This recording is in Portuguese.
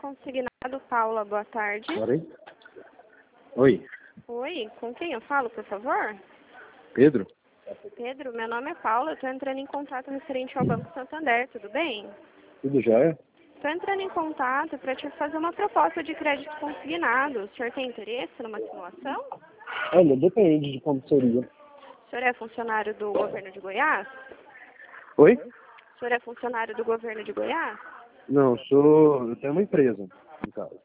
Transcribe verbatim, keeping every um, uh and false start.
Consignado, Paula, boa tarde. Oi. Oi. Oi, com quem eu falo, por favor? Pedro? Pedro, meu nome é Paula, eu estou entrando em contato referente ao Banco Santander, tudo bem? Tudo jóia? Estou entrando em contato para te fazer uma proposta de crédito consignado. O senhor tem interesse numa simulação? Olha, depende de como seria. O senhor é funcionário do governo de Goiás? Oi? O senhor é funcionário do governo de Goiás? Não, eu sou. Eu tenho uma empresa, no caso.